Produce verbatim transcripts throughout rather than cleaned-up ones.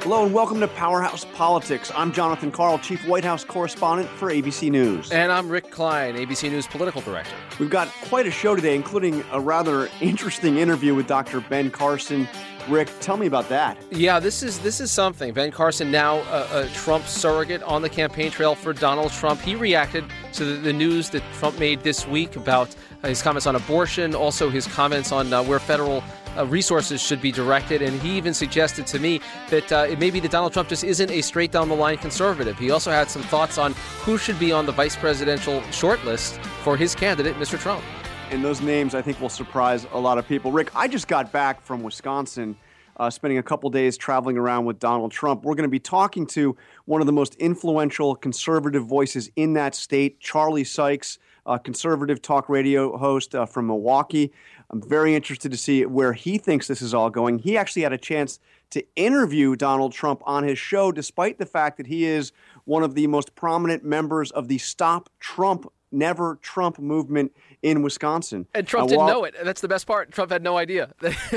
Hello and welcome to Powerhouse Politics. I'm Jonathan Karl, Chief White House Correspondent for A B C News. And I'm Rick Klein, A B C News Political Director. We've got quite a show today, including a rather interesting interview with Doctor Ben Carson. Rick, tell me about that. Yeah, this is this is something. Ben Carson, now a, a Trump surrogate on the campaign trail for Donald Trump. He reacted to the, the news that Trump made this week about uh, his comments on abortion, also his comments on uh, where federal Uh, resources should be directed, and he even suggested to me that uh, it may be that Donald Trump just isn't a straight-down-the-line conservative. He also had some thoughts on who should be on the vice presidential shortlist for his candidate, Mister Trump. And those names, I think, will surprise a lot of people. Rick, I just got back from Wisconsin, uh, spending a couple days traveling around with Donald Trump. We're going to be talking to one of the most influential conservative voices in that state, Charlie Sykes, a conservative talk radio host uh, from Milwaukee. I'm very interested to see where he thinks this is all going. He actually had a chance to interview Donald Trump on his show, despite the fact that he is one of the most prominent members of the Stop Trump, Never Trump movement in Wisconsin. And Trump uh, didn't while, know it. That's the best part. Trump had no idea.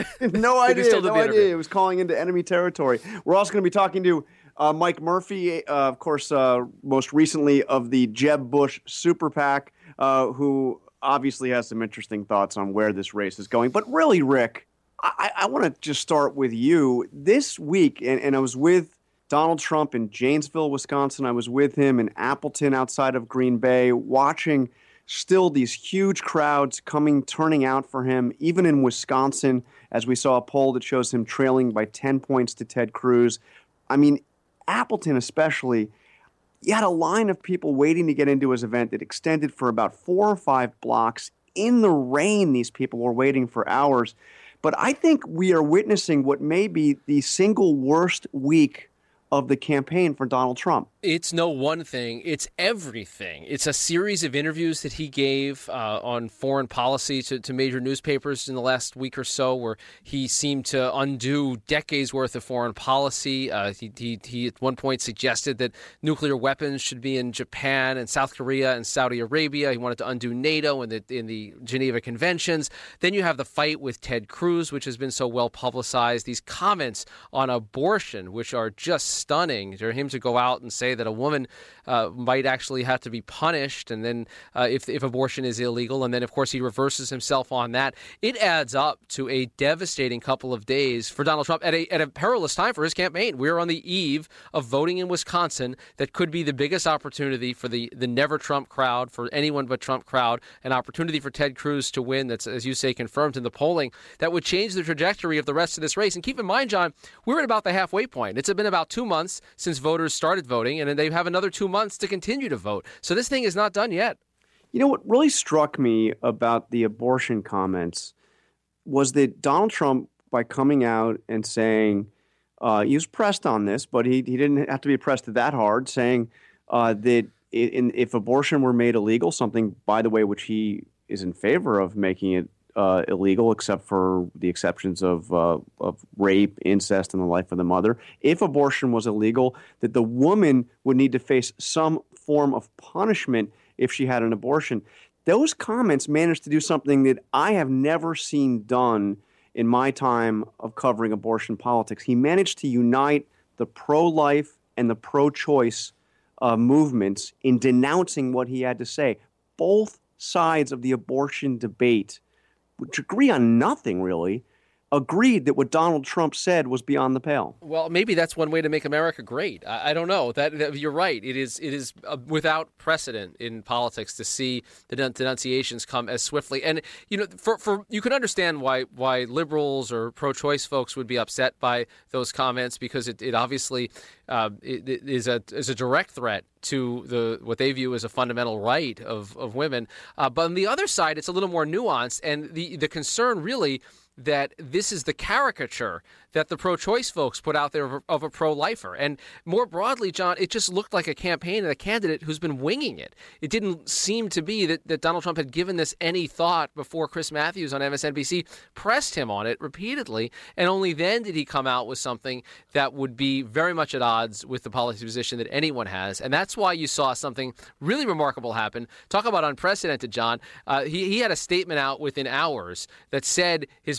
no idea. No idea. It was calling into enemy territory. We're also going to be talking to uh, Mike Murphy, uh, of course, uh, most recently of the Jeb Bush Super PAC, uh, who obviously has some interesting thoughts on where this race is going. But really, Rick, I, I want to just start with you. This week, and, and I was with Donald Trump in Janesville, Wisconsin. I was with him in Appleton outside of Green Bay, watching still these huge crowds coming, turning out for him, even in Wisconsin, as we saw a poll that shows him trailing by ten points to Ted Cruz. I mean, Appleton especially, you had a line of people waiting to get into his event that extended for about four or five blocks. In the rain, these people were waiting for hours. But I think we are witnessing what may be the single worst week of the campaign for Donald Trump. It's no one thing. It's everything. It's a series of interviews that he gave uh, on foreign policy to, to major newspapers in the last week or so, where he seemed to undo decades worth of foreign policy. Uh, he, he, he at one point suggested that nuclear weapons should be in Japan and South Korea and Saudi Arabia. He wanted to undo NATO and the, in the Geneva Conventions. Then you have the fight with Ted Cruz, which has been so well publicized. These comments on abortion, which are just stunning, for him to go out and say that a woman uh, might actually have to be punished, and then uh, if if abortion is illegal, and then of course he reverses himself on that. It adds up to a devastating couple of days for Donald Trump at a at a perilous time for his campaign. We're on the eve of voting in Wisconsin that could be the biggest opportunity for the the never Trump crowd, for anyone but Trump crowd, an opportunity for Ted Cruz to win. That's, as you say, confirmed in the polling. That would change the trajectory of the rest of this race. And keep in mind, John, we're at about the halfway point. It's been about two months since voters started voting, and they have another two months to continue to vote. So this thing is not done yet. You know, what really struck me about the abortion comments was that Donald Trump, by coming out and saying, uh, he was pressed on this, but he, he didn't have to be pressed that hard, saying uh, that in, if abortion were made illegal, something, by the way, which he is in favor of making it Uh, illegal, except for the exceptions of uh, of rape, incest, and the life of the mother. If abortion was illegal, that the woman would need to face some form of punishment if she had an abortion. Those comments managed to do something that I have never seen done in my time of covering abortion politics. He managed to unite the pro-life and the pro-choice uh, movements in denouncing what he had to say. Both sides of the abortion debate, which agree on nothing really, agreed that what Donald Trump said was beyond the pale. Well, maybe that's one way to make America great. I, I don't know. That, that you're right. It is it is uh, without precedent in politics to see the denunciations come as swiftly. And you know, for for you can understand why why liberals or pro-choice folks would be upset by those comments, because it, it obviously uh, it, it is a is a direct threat to the what they view as a fundamental right of of women. Uh, but on the other side, it's a little more nuanced, and the the concern really that this is the caricature that the pro-choice folks put out there of a, of a pro-lifer. And more broadly, John, it just looked like a campaign and a candidate who's been winging it. It didn't seem to be that, that Donald Trump had given this any thought before Chris Matthews on M S N B C pressed him on it repeatedly. And only then did he come out with something that would be very much at odds with the policy position that anyone has. And that's why you saw something really remarkable happen. Talk about unprecedented, John. Uh, he, he had a statement out within hours that said his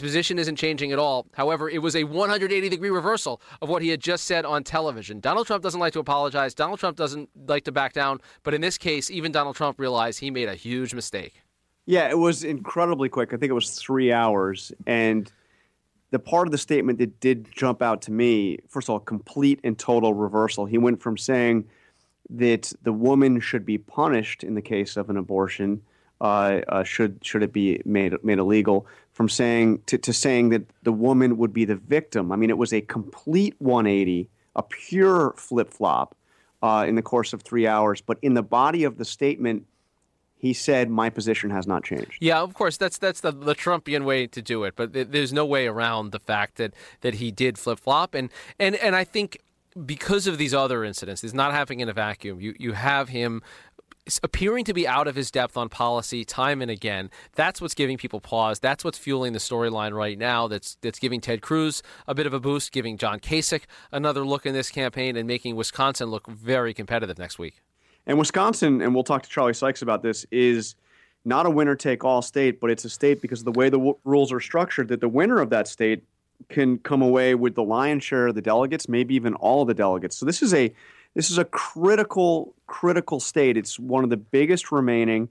position isn't changing at all. However, it was a one hundred eighty degree reversal of what he had just said on television. Donald Trump doesn't like to apologize. Donald Trump doesn't like to back down. But in this case, even Donald Trump realized he made a huge mistake. Yeah, it was incredibly quick. I think it was three hours. And the part of the statement that did jump out to me, first of all, complete and total reversal. He went from saying that the woman should be punished in the case of an abortion, uh, uh, should should it be made made illegal, from saying to, to saying that the woman would be the victim. I mean, it was a complete one eighty, a pure flip-flop uh, in the course of three hours. But in the body of the statement, he said, my position has not changed. Yeah, of course, that's that's the, the Trumpian way to do it. But th- there's no way around the fact that, that he did flip-flop. And, and, and I think because of these other incidents, he's not happening in a vacuum. You, you have him appearing to be out of his depth on policy time and again. That's what's giving people pause. That's what's fueling the storyline right now. That's that's giving Ted Cruz a bit of a boost, giving John Kasich another look in this campaign, and making Wisconsin look very competitive next week. And Wisconsin, and we'll talk to Charlie Sykes about this, is not a winner-take-all state, but it's a state because of the way the w- rules are structured, that the winner of that state can come away with the lion's share of the delegates, maybe even all of the delegates. So this is a this is a critical, critical state. It's one of the biggest remaining.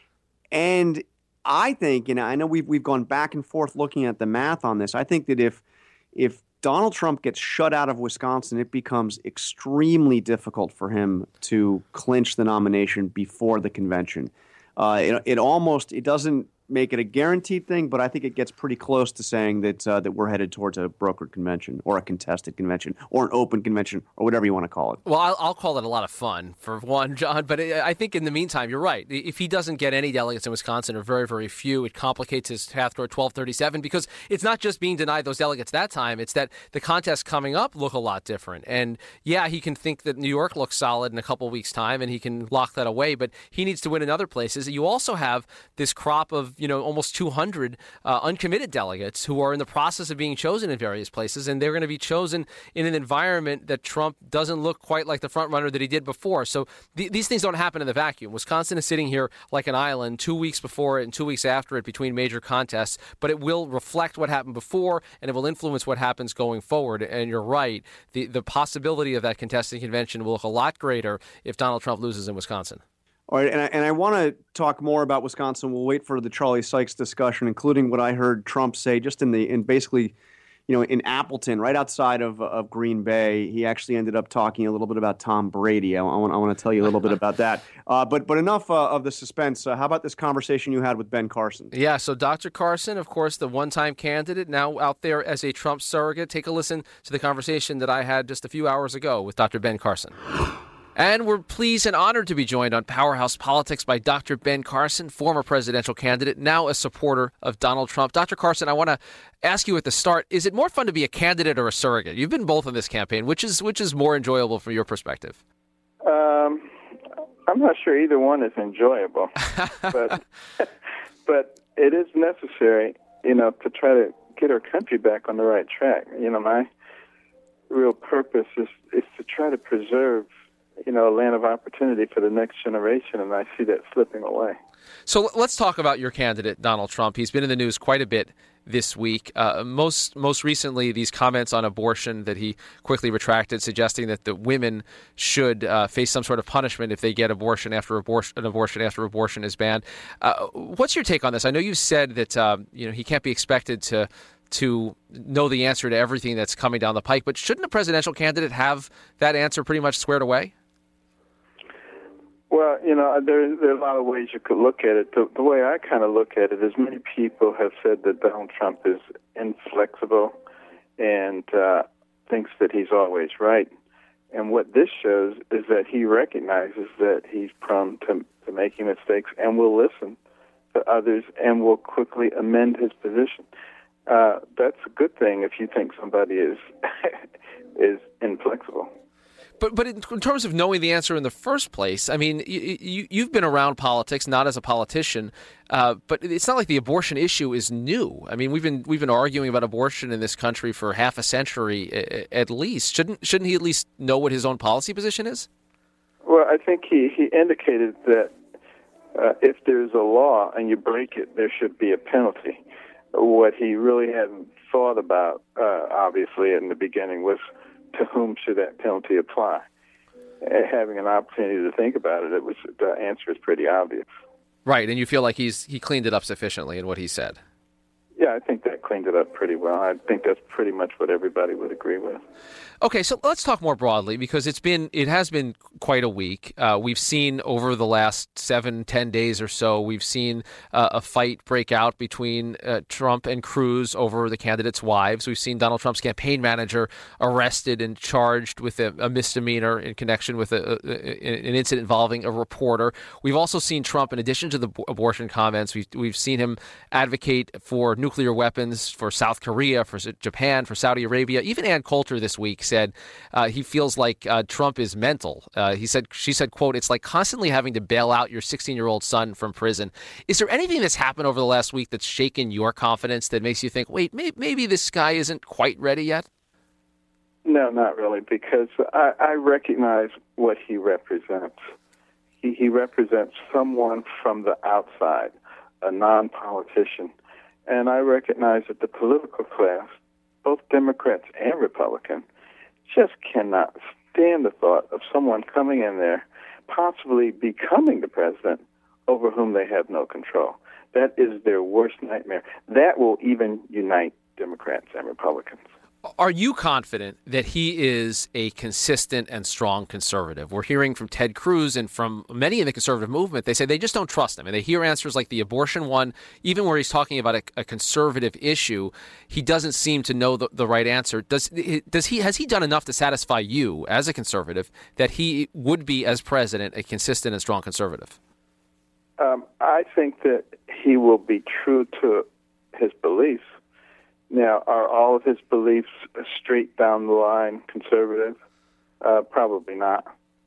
And I think, and I know we've we've gone back and forth looking at the math on this, I think that if if Donald Trump gets shut out of Wisconsin, it becomes extremely difficult for him to clinch the nomination before the convention. Uh, it, it almost it doesn't make it a guaranteed thing, but I think it gets pretty close to saying that uh, that we're headed towards a brokered convention or a contested convention or an open convention or whatever you want to call it. Well, I'll, I'll call it a lot of fun, for one, John. But I think in the meantime, you're right. If he doesn't get any delegates in Wisconsin, or very, very few, it complicates his path toward twelve thirty-seven, because it's not just being denied those delegates that time. It's that the contests coming up look a lot different. And yeah, he can think that New York looks solid in a couple weeks' time, and he can lock that away. But he needs to win in other places. You also have this crop of, you know, almost two hundred uh, uncommitted delegates who are in the process of being chosen in various places, and they're going to be chosen in an environment that Trump doesn't look quite like the front runner that he did before. So th- these things don't happen in the vacuum. Wisconsin is sitting here like an island two weeks before it and two weeks after it between major contests, but it will reflect what happened before, and it will influence what happens going forward. And you're right, the, the possibility of that contested convention will look a lot greater if Donald Trump loses in Wisconsin. All right, and I, and I want to talk more about Wisconsin. We'll wait for the Charlie Sykes discussion, including what I heard Trump say just in the in basically, you know, in Appleton, right outside of of Green Bay. He actually ended up talking a little bit about Tom Brady. I, I want I want to tell you a little bit about that. Uh, but but enough uh, of the suspense. Uh, how about this conversation you had with Ben Carson? Yeah, so Doctor Carson, of course, the one-time candidate, now out there as a Trump surrogate. Take a listen to the conversation that I had just a few hours ago with Doctor Ben Carson. And we're pleased and honored to be joined on Powerhouse Politics by Doctor Ben Carson, former presidential candidate, now a supporter of Donald Trump. Doctor Carson, I want to ask you at the start, is it more fun to be a candidate or a surrogate? You've been both in this campaign. Which is which is more enjoyable from your perspective? Um, I'm not sure either one is enjoyable, but but it is necessary, you know, to try to get our country back on the right track. You know, my real purpose is, is to try to preserve, you know, a land of opportunity for the next generation, and I see that slipping away. So let's talk about your candidate, Donald Trump. He's been in the news quite a bit this week. Uh, most most recently, these comments on abortion that he quickly retracted, suggesting that the women should uh, face some sort of punishment if they get abortion after abortion, an abortion after abortion is banned. Uh, what's your take on this? I know you've said that uh, you know he can't be expected to to know the answer to everything that's coming down the pike, but shouldn't a presidential candidate have that answer pretty much squared away? Well, you know, there, there are a lot of ways you could look at it. The, the way I kind of look at it is many people have said that Donald Trump is inflexible and uh, thinks that he's always right. And what this shows is that he recognizes that he's prone to, to making mistakes and will listen to others and will quickly amend his position. Uh, that's a good thing if you think somebody is is inflexible. But but in, in terms of knowing the answer in the first place, I mean, you, you, you've been around politics, not as a politician, uh, but it's not like the abortion issue is new. I mean, we've been we've been arguing about abortion in this country for half a century at least. Shouldn't shouldn't he at least know what his own policy position is? Well, I think he, he indicated that uh, if there's a law and you break it, there should be a penalty. What he really hadn't thought about, uh, obviously, in the beginning was to whom should that penalty apply. Uh, having an opportunity to think about it, it was the answer is pretty obvious. Right, and you feel like he's he cleaned it up sufficiently in what he said. Yeah, I think that cleaned it up pretty well. I think that's pretty much what everybody would agree with. Okay, so let's talk more broadly, because it's been it has been quite a week. Uh, we've seen over the last seven, ten days or so, we've seen uh, a fight break out between uh, Trump and Cruz over the candidates' wives. We've seen Donald Trump's campaign manager arrested and charged with a, a misdemeanor in connection with a, a, an incident involving a reporter. We've also seen Trump, in addition to the abortion comments, we've, we've seen him advocate for nuclear weapons for South Korea, for Japan, for Saudi Arabia. Even Ann Coulter this week said uh, he feels like uh, Trump is mental. Uh, he said, she said, quote, "It's like constantly having to bail out your sixteen-year-old son from prison." Is there anything that's happened over the last week that's shaken your confidence, that makes you think, wait, may- maybe this guy isn't quite ready yet? No, not really, because I, I recognize what he represents. He, he represents someone from the outside, a non-politician. And I recognize that the political class, both Democrats and Republicans, just cannot stand the thought of someone coming in there, possibly becoming the president, over whom they have no control. That is their worst nightmare. That will even unite Democrats and Republicans. Are you confident that he is a consistent and strong conservative? We're hearing from Ted Cruz and from many in the conservative movement. They say they just don't trust him. And they hear answers like the abortion one, even where he's talking about a, a conservative issue, he doesn't seem to know the, the right answer. Does does he has he done enough to satisfy you as a conservative that he would be, as president, a consistent and strong conservative? Um, I think that he will be true to his beliefs. Now, are all of his beliefs straight down the line conservative? Uh, probably not.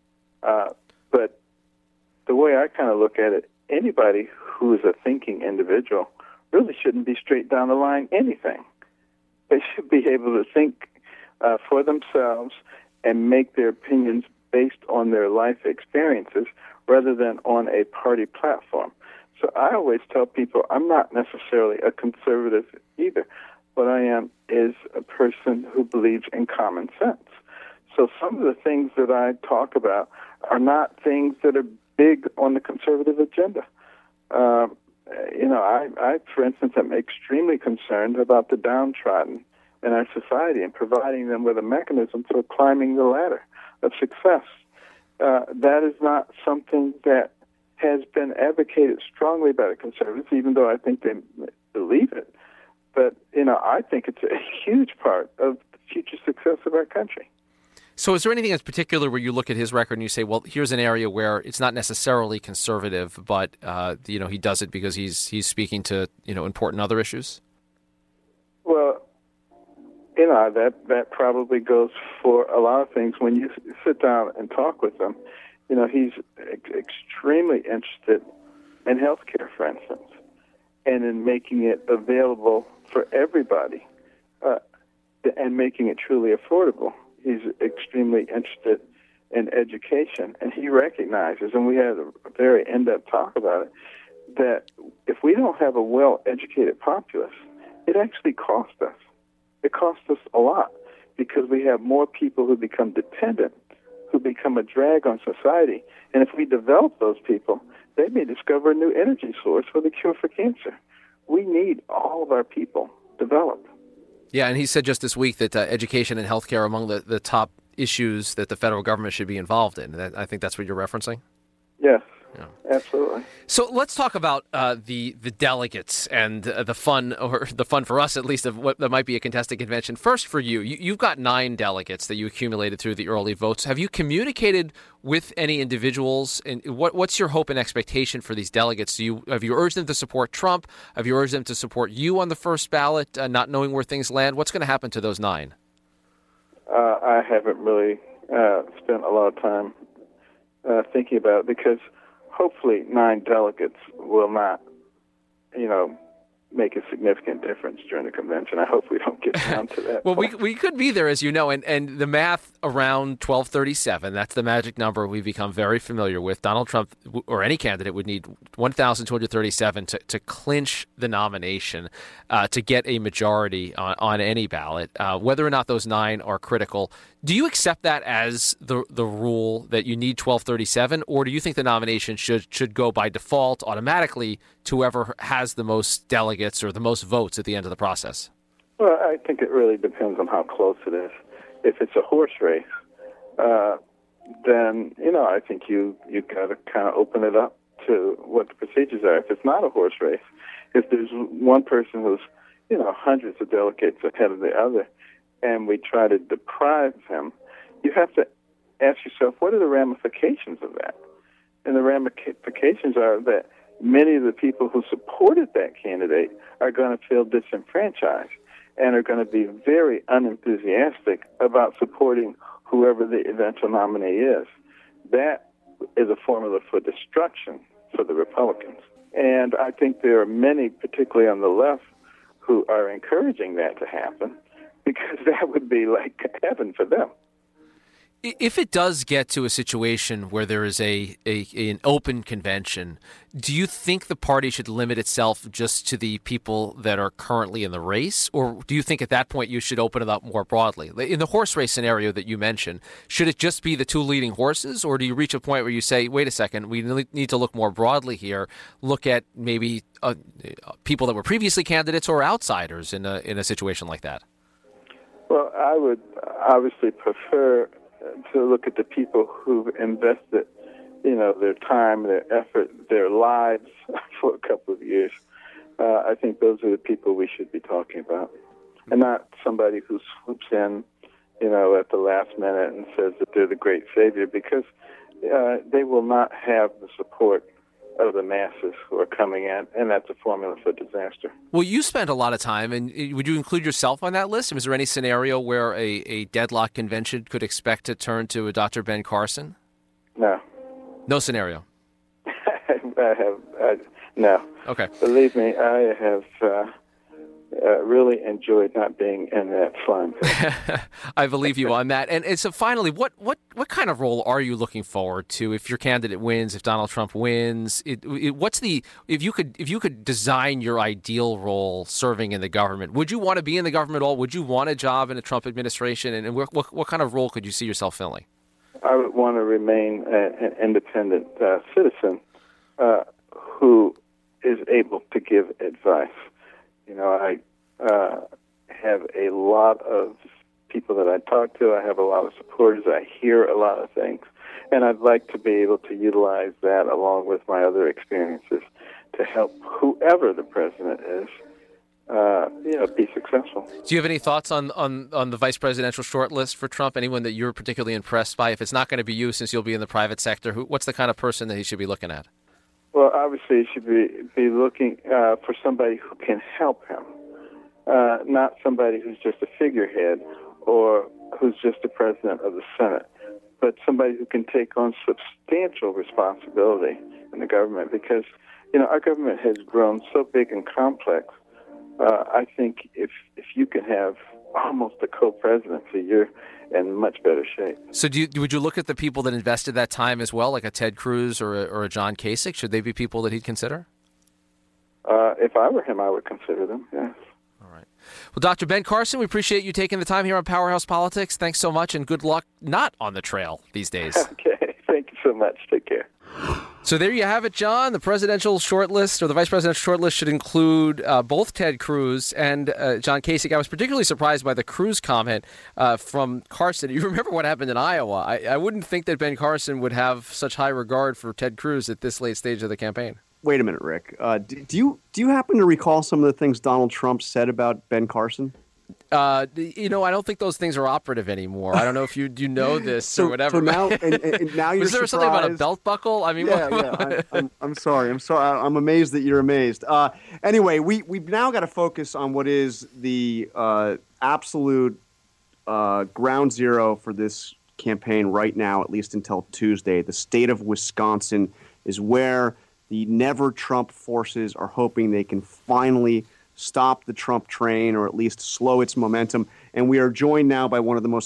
Uh, but the way I kind of look at it, anybody who is a thinking individual really shouldn't be straight down the line anything. They should be able to think uh, for themselves and make their opinions based on their life experiences rather than on a party platform. So I always tell people I'm not necessarily a conservative either. What I am is a person who believes in common sense. So some of the things that I talk about are not things that are big on the conservative agenda. Um, you know, I, I, for instance, am extremely concerned about the downtrodden in our society and providing them with a mechanism for climbing the ladder of success. Uh, that is not something that has been advocated strongly by the conservatives, even though I think they believe it. But, you know, I think it's a huge part of the future success of our country. So is there anything in particular where you look at his record and you say, well, here's an area where it's not necessarily conservative, but, uh, you know, he does it because he's he's speaking to, you know, important other issues? Well, you know, that, that probably goes for a lot of things. When you sit down and talk with him, you know, he's ex- extremely interested in health care, for instance, and in making it available for everybody, uh, and making it truly affordable. He's extremely interested in education, and he recognizes, and we had a very in-depth talk about it, that if we don't have a well-educated populace, it actually costs us. It costs us a lot because we have more people who become dependent, who become a drag on society. And if we develop those people, they may discover a new energy source for the cure for cancer. We need all of our people developed. Yeah, and he said just this week that uh, education and healthcare are among the, the top issues that the federal government should be involved in. That, I think that's what you're referencing? Yes, yeah. Absolutely. So let's talk about uh, the the delegates and uh, the fun, or the fun for us at least, of what that might be a contested convention. First, for you, you, you've got nine delegates that you accumulated through the early votes. Have you communicated with any individuals, and what, what's your hope and expectation for these delegates? Do you have you urged them to support Trump? Have you urged them to support you on the first ballot, uh, not knowing where things land? What's going to happen to those nine? Uh, I haven't really uh, spent a lot of time uh, thinking about it because hopefully nine delegates will not, you know, make a significant difference during the convention. I hope we don't get down to that. Well, we we could be there, as you know, and, and the math around twelve thirty-seven. That's the magic number we've become very familiar with. Donald Trump, or any candidate, would need one thousand two hundred thirty-seven to, to clinch the nomination, uh, to get a majority on, on any ballot, uh, whether or not those nine are critical. Do you accept that as the the rule that you need twelve thirty-seven, or do you think the nomination should should go by default automatically to whoever has the most delegates or the most votes at the end of the process? Well, I think it really depends on how close it is. If it's a horse race, uh, then, you know, I think you, you got to kind of open it up to what the procedures are. If it's not a horse race, if there's one person who's, you know, hundreds of delegates ahead of the other, and we try to deprive him, you have to ask yourself, what are the ramifications of that? And the ramifications are that many of the people who supported that candidate are going to feel disenfranchised and are going to be very unenthusiastic about supporting whoever the eventual nominee is. That is a formula for destruction for the Republicans. And I think there are many, particularly on the left, who are encouraging that to happen because that would be like heaven for them. If it does get to a situation where there is a, a an open convention, do you think the party should limit itself just to the people that are currently in the race? Or do you think at that point you should open it up more broadly? In the horse race scenario that you mentioned, should it just be the two leading horses? Or do you reach a point where you say, wait a second, we need to look more broadly here, look at maybe uh, people that were previously candidates or outsiders in a, in a situation like that? Well, I would obviously prefer to look at the people who've invested, you know, their time, their effort, their lives for a couple of years. Uh, I think those are the people we should be talking about, and not somebody who swoops in, you know, at the last minute and says that they're the great savior, because uh, they will not have the support of the masses who are coming in, and that's a formula for disaster. Well, you spent a lot of time, and would you include yourself on that list? Was there any scenario where a, a deadlock convention could expect to turn to a Doctor Ben Carson? No. No scenario? I have, I, no. Okay. Believe me, I have uh, uh, really enjoyed not being in that fun. I believe you on that. And, and so finally, what, what, what kind of role are you looking forward to if your candidate wins, if Donald Trump wins? It, it, what's the if you could if you could design your ideal role serving in the government, would you want to be in the government at all? Would you want a job in a Trump administration? And, and what, what, what kind of role could you see yourself filling? I would want to remain a, an independent uh, citizen uh, who is able to give advice. You know, I uh, have a lot of people that I talk to. I have a lot of supporters. I hear a lot of things. And I'd like to be able to utilize that along with my other experiences to help whoever the president is, uh, you know, be successful. Do you have any thoughts on, on, on the vice presidential shortlist for Trump? Anyone that you're particularly impressed by? If it's not going to be you, since you'll be in the private sector, who, what's the kind of person that he should be looking at? Well, obviously, he should be, be looking uh, for somebody who can help him, uh, not somebody who's just a figurehead or who's just the president of the Senate, but somebody who can take on substantial responsibility in the government, because, you know, our government has grown so big and complex. Uh, I think if if you can have almost a co-presidency, you're in much better shape. So do you, would you look at the people that invested that time as well, like a Ted Cruz or a, or a John Kasich? Should they be people that he'd consider? Uh, if I were him, I would consider them, yes. All right. Well, Doctor Ben Carson, we appreciate you taking the time here on Powerhouse Politics. Thanks so much, and good luck not on the trail these days. Okay. Thank you so much. Take care. So there you have it, John. The presidential shortlist, or the vice presidential shortlist, should include uh, both Ted Cruz and uh, John Kasich. I was particularly surprised by the Cruz comment uh, from Carson. You remember what happened in Iowa. I, I wouldn't think that Ben Carson would have such high regard for Ted Cruz at this late stage of the campaign. Wait a minute, Rick. Uh, do, do you do you happen to recall some of the things Donald Trump said about Ben Carson? Uh, you know, I don't think those things are operative anymore. I don't know if you you know this so, or whatever. So now, and, and now you're Was there surprised. something about a belt buckle? I mean, yeah, what, yeah. I, I'm, I'm sorry. I'm sorry. I'm amazed that you're amazed. Uh, anyway, we we've now got to focus on what is the uh, absolute uh, ground zero for this campaign right now, at least until Tuesday. The state of Wisconsin is where the Never Trump forces are hoping they can finally stop the Trump train, or at least slow its momentum. And we are joined now by one of the most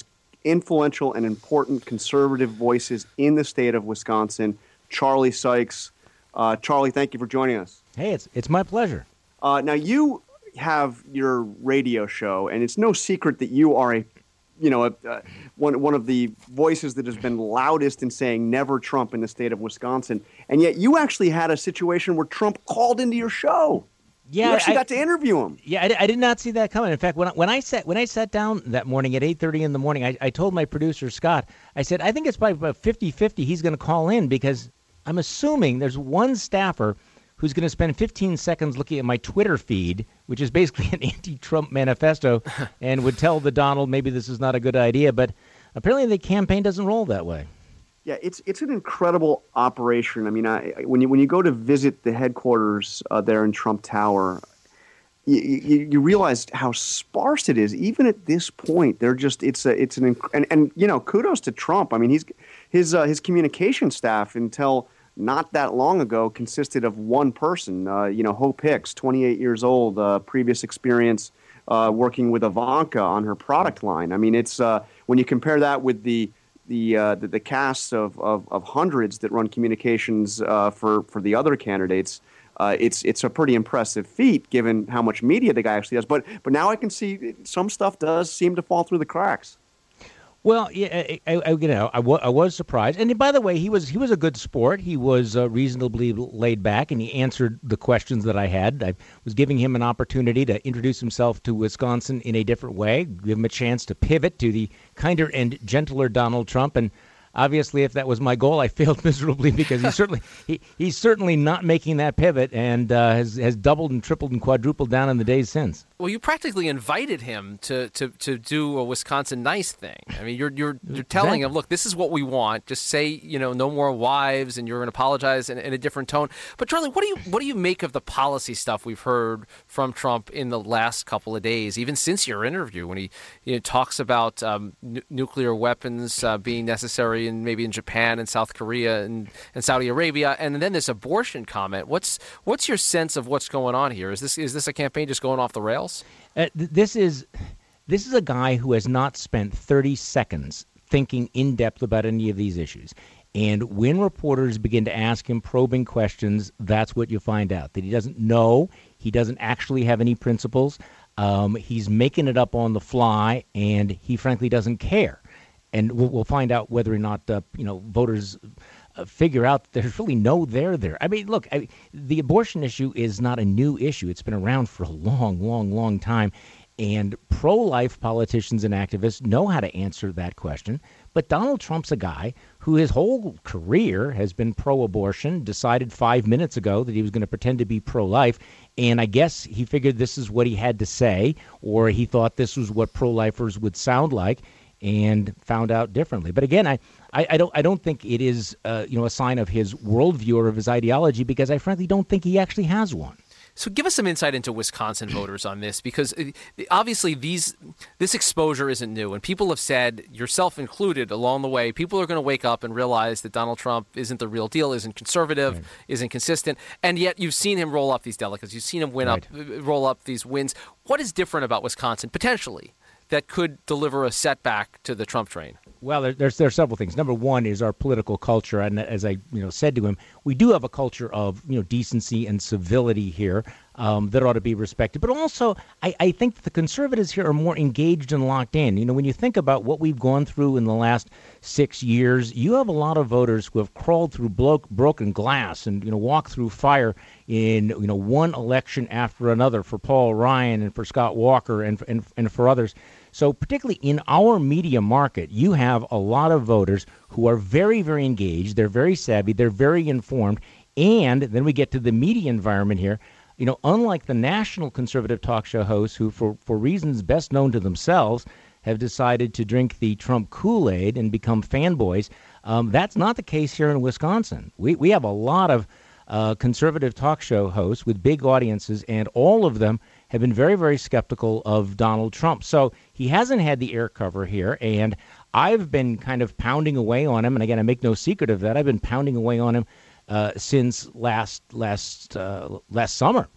influential and important conservative voices in the state of Wisconsin, Charlie Sykes. Uh, Charlie, thank you for joining us. Hey, it's it's my pleasure. Uh, now, you have your radio show, and it's no secret that you are a, you know, a, uh, one one of the voices that has been loudest in saying never Trump in the state of Wisconsin. And yet, you actually had a situation where Trump called into your show. Yeah, you actually I, got to interview him. Yeah, I, I did not see that coming. In fact, when I, when I sat when I sat down that morning at eight thirty in the morning, I, I told my producer Scott, I said, I think it's probably about fifty-fifty he's going to call in, because I'm assuming there's one staffer who's going to spend fifteen seconds looking at my Twitter feed, which is basically an anti-Trump manifesto, and would tell the Donald maybe this is not a good idea. But apparently the campaign doesn't roll that way. Yeah, it's it's an incredible operation. I mean, I, when you when you go to visit the headquarters uh, there in Trump Tower, you, you, you realize how sparse it is. Even at this point, they're just it's a it's an inc- and and you know, kudos to Trump. I mean, he's his uh, his communication staff until not that long ago consisted of one person. Uh, you know, Hope Hicks, twenty-eight years old, uh, previous experience uh, working with Ivanka on her product line. I mean, it's uh, when you compare that with the the uh, the, the casts of, of, of hundreds that run communications uh, for for the other candidates. Uh, it's it's a pretty impressive feat given how much media the guy actually does. But but now I can see some stuff does seem to fall through the cracks. Well, yeah, I, I, you know, I, w- I was surprised. And by the way, he was he was a good sport. He was uh, reasonably laid back, and he answered the questions that I had. I was giving him an opportunity to introduce himself to Wisconsin in a different way, give him a chance to pivot to the kinder and gentler Donald Trump. And obviously, if that was my goal, I failed miserably, because he's certainly he, he's certainly not making that pivot, and uh, has has doubled and tripled and quadrupled down in the days since. Well, you practically invited him to, to, to do a Wisconsin nice thing. I mean, you're you're you're telling Exactly. him, look, this is what we want. Just say, you know, no more wives, and you're going to apologize in, in a different tone. But Charlie, what do you what do you make of the policy stuff we've heard from Trump in the last couple of days, even since your interview, when he you know, talks about um, n- nuclear weapons uh, being necessary in maybe in Japan and South Korea and, and Saudi Arabia, and then this abortion comment? What's what's your sense of what's going on here? Is this is this a campaign just going off the rails? Uh, th- this is this is a guy who has not spent thirty seconds thinking in depth about any of these issues. And when reporters begin to ask him probing questions, that's what you find out, that he doesn't know. He doesn't actually have any principles. Um, he's making it up on the fly, and he frankly doesn't care. And we'll, we'll find out whether or not uh, you know voters uh, figure out that there's really no there there. I mean, look, I, the abortion issue is not a new issue. It's been around for a long, long, long time. And pro-life politicians and activists know how to answer that question. But Donald Trump's a guy who his whole career has been pro-abortion, decided five minutes ago that he was going to pretend to be pro-life. And I guess he figured this is what he had to say, or he thought this was what pro-lifers would sound like, and found out differently. But again, I, I, I don't I don't think it is uh, you know a sign of his worldview or of his ideology, because I frankly don't think he actually has one. So give us some insight into Wisconsin voters on this, because obviously these this exposure isn't new, and people have said, yourself included, along the way, people are going to wake up and realize that Donald Trump isn't the real deal, isn't conservative, right, isn't consistent, and yet you've seen him roll up these delegates, you've seen him win right. up, roll up these wins. What is different about Wisconsin, potentially, that could deliver a setback to the Trump train? Well, there, there's there are several things. Number one is our political culture, and as I you know said to him, we do have a culture of you know decency and civility here um, that ought to be respected. But also, I, I think that the conservatives here are more engaged and locked in. You know, when you think about what we've gone through in the last six years, you have a lot of voters who have crawled through blo- broken glass and you know walked through fire in you know one election after another for Paul Ryan and for Scott Walker and and and for others. So particularly in our media market, you have a lot of voters who are very, very engaged. They're very savvy. They're very informed. And then we get to the media environment here. You know, unlike the national conservative talk show hosts who, for, for reasons best known to themselves, have decided to drink the Trump Kool-Aid and become fanboys, um, that's not the case here in Wisconsin. We, we have a lot of uh, conservative talk show hosts with big audiences, and all of them have been very, very skeptical of Donald Trump. So he hasn't had the air cover here, and I've been kind of pounding away on him. And again, I make no secret of that. I've been pounding away on him uh, since last last uh, last summer.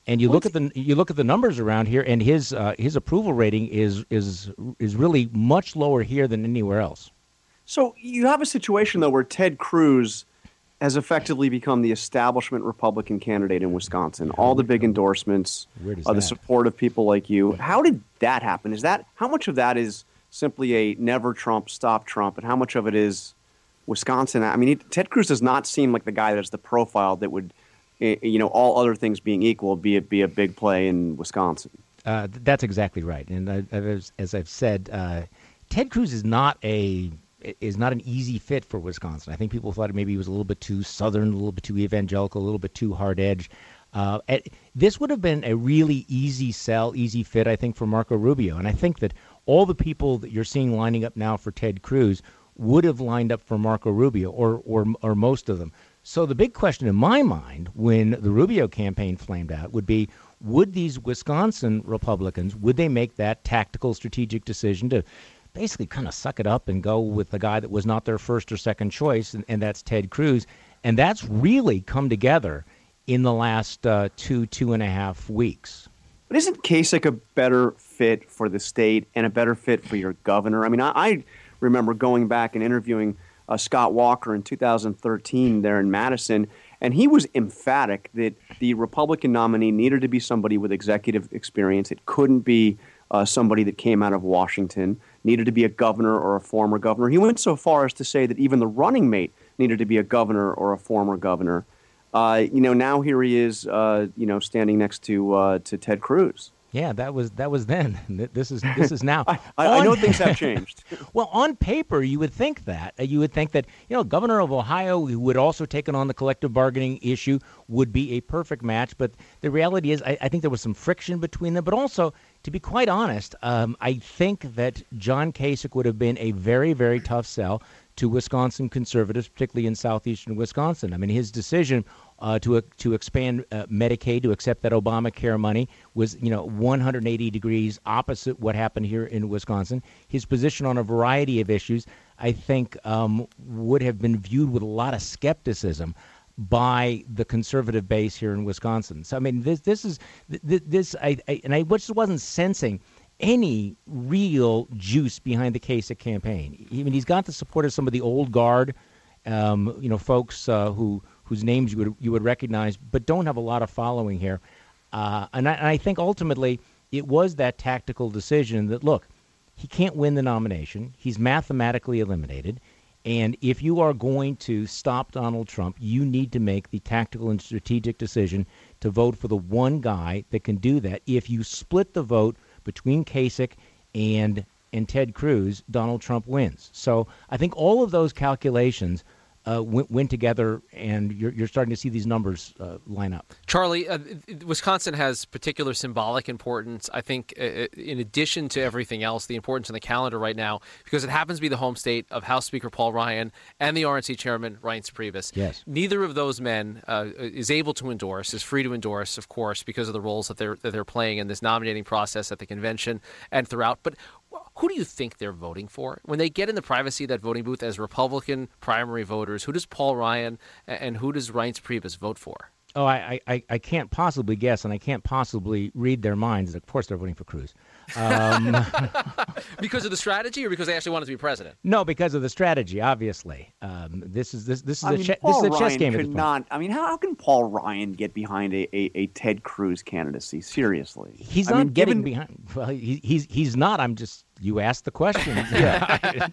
And you look at the you look at the numbers around here, and his uh, his approval rating is is is really much lower here than anywhere else. So you have a situation though where Ted Cruz has effectively become the establishment Republican candidate in Wisconsin. All the big endorsements, uh, the support of people like you. How did that happen? Is that how much of that is simply a never Trump, stop Trump, and how much of it is Wisconsin? I mean, he, Ted Cruz does not seem like the guy that has the profile that would, you know, all other things being equal, be it be a big play in Wisconsin. Uh, that's exactly right. And I, as, as I've said, uh, Ted Cruz is not a is not an easy fit for Wisconsin. I think people thought maybe he was a little bit too Southern, a little bit too evangelical, a little bit too hard edge. Uh, this would have been a really easy sell, easy fit, I think, for Marco Rubio. And I think that all the people that you're seeing lining up now for Ted Cruz would have lined up for Marco Rubio, or or or most of them. So the big question in my mind when the Rubio campaign flamed out would be, would these Wisconsin Republicans, would they make that tactical strategic decision to basically kind of suck it up and go with the guy that was not their first or second choice, and, and that's Ted Cruz. And that's really come together in the last uh, two, two and a half weeks. But isn't Kasich a better fit for the state and a better fit for your governor? I mean, I, I remember going back and interviewing uh, Scott Walker in two thousand thirteen there in Madison, and he was emphatic that the Republican nominee needed to be somebody with executive experience. It couldn't be uh, somebody that came out of Washington, needed to be a governor or a former governor. He went so far as to say that even the running mate needed to be a governor or a former governor. Uh, you know, now here he is, uh, you know, standing next to uh, to Ted Cruz. Yeah, that was that was then. This is this is now. I, I, on, I know things have changed. Well, on paper, you would think that you would think that you know, Governor of Ohio, who would also taken on the collective bargaining issue, would be a perfect match. But the reality is, I, I think there was some friction between them. But also, to be quite honest, um, I think that John Kasich would have been a very, very tough sell to Wisconsin conservatives, particularly in southeastern Wisconsin. I mean, his decision uh, to uh, to expand uh, Medicaid, to accept that Obamacare money, was, you know, one hundred eighty degrees opposite what happened here in Wisconsin. His position on a variety of issues, I think, um, would have been viewed with a lot of skepticism by the conservative base here in Wisconsin. So, I mean, this this is this, this I, I and I just wasn't sensing any real juice behind the Kasich campaign. I mean, he's got the support of some of the old guard, um, you know, folks uh, who whose names you would you would recognize, but don't have a lot of following here. Uh, and, I, and I think ultimately it was that tactical decision that, look, he can't win the nomination. He's mathematically eliminated. And if you are going to stop Donald Trump, you need to make the tactical and strategic decision to vote for the one guy that can do that. If you split the vote between Kasich and and Ted Cruz, Donald Trump wins. So I think all of those calculations uh, went, went together, and you're, you're starting to see these numbers uh, line up. Charlie, uh, Wisconsin has particular symbolic importance, I think, uh, in addition to everything else, the importance on the calendar right now, because it happens to be the home state of House Speaker Paul Ryan and the R N C chairman, Reince Priebus. Yes. Neither of those men uh, is able to endorse, is free to endorse, of course, because of the roles that they're, that they're playing in this nominating process at the convention and throughout. But who do you think they're voting for? When they get in the privacy of that voting booth as Republican primary voters, who does Paul Ryan and who does Reince Priebus vote for? Oh, I, I, I can't possibly guess, and I can't possibly read their minds. Of course, they're voting for Cruz. Um, because of the strategy, or because they actually wanted to be president? No, because of the strategy. Obviously, um, this is this this is I a mean, che- Paul this is a chess Ryan game. At could this not. point. I mean, how, how can Paul Ryan get behind a, a, a Ted Cruz candidacy? Seriously, He's I not mean, getting given, behind. Well, he, he's he's not. I'm just. You asked the question. Yeah.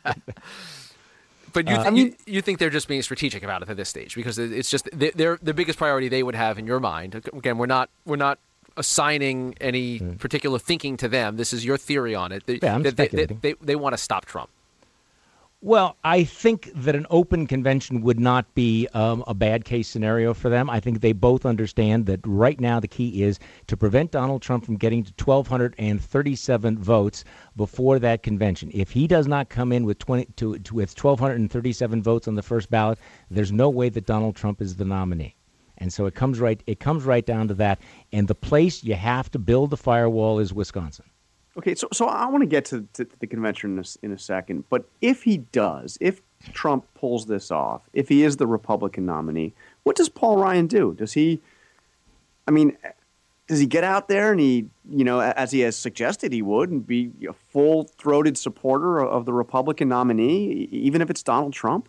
But you, th- uh, I mean, you you think they're just being strategic about it at this stage, because it's just they're the biggest priority they would have in your mind. Again, we're not we're not assigning any mm. particular thinking to them. This is your theory on it. They, yeah, I'm they, speculating. They, they, they want to stop Trump. Well, I think that an open convention would not be um, a bad case scenario for them. I think they both understand that right now the key is to prevent Donald Trump from getting to one thousand two hundred thirty-seven votes before that convention. If he does not come in with twenty to, to with one thousand two hundred thirty-seven votes on the first ballot, there's no way that Donald Trump is the nominee. And so it comes right it comes right down to that. And the place you have to build the firewall is Wisconsin. Okay, so so I want to get to, to the convention in a, in a second. But if he does, if Trump pulls this off, if he is the Republican nominee, what does Paul Ryan do? Does he, I mean, does he get out there and he, you know, as he has suggested he would, and be a full-throated supporter of the Republican nominee, even if it's Donald Trump?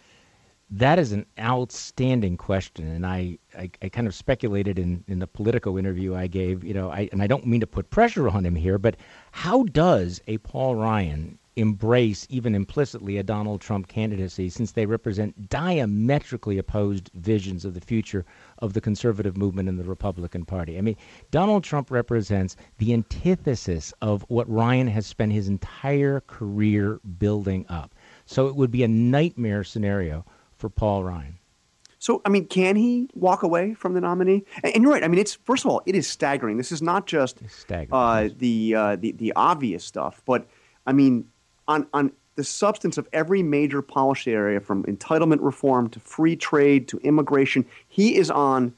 That is an outstanding question, and I, I, I kind of speculated in, in the Politico interview I gave, you know, I, and I don't mean to put pressure on him here, but how does a Paul Ryan embrace, even implicitly, a Donald Trump candidacy, since they represent diametrically opposed visions of the future of the conservative movement in the Republican Party? I mean, Donald Trump represents the antithesis of what Ryan has spent his entire career building up. So it would be a nightmare scenario for Paul Ryan. So, I mean, can he walk away from the nominee? And, and you're right. I mean, it's first of all, it is staggering. This is not just uh, the, uh, the the obvious stuff, but I mean, on on the substance of every major policy area, from entitlement reform to free trade to immigration, he is on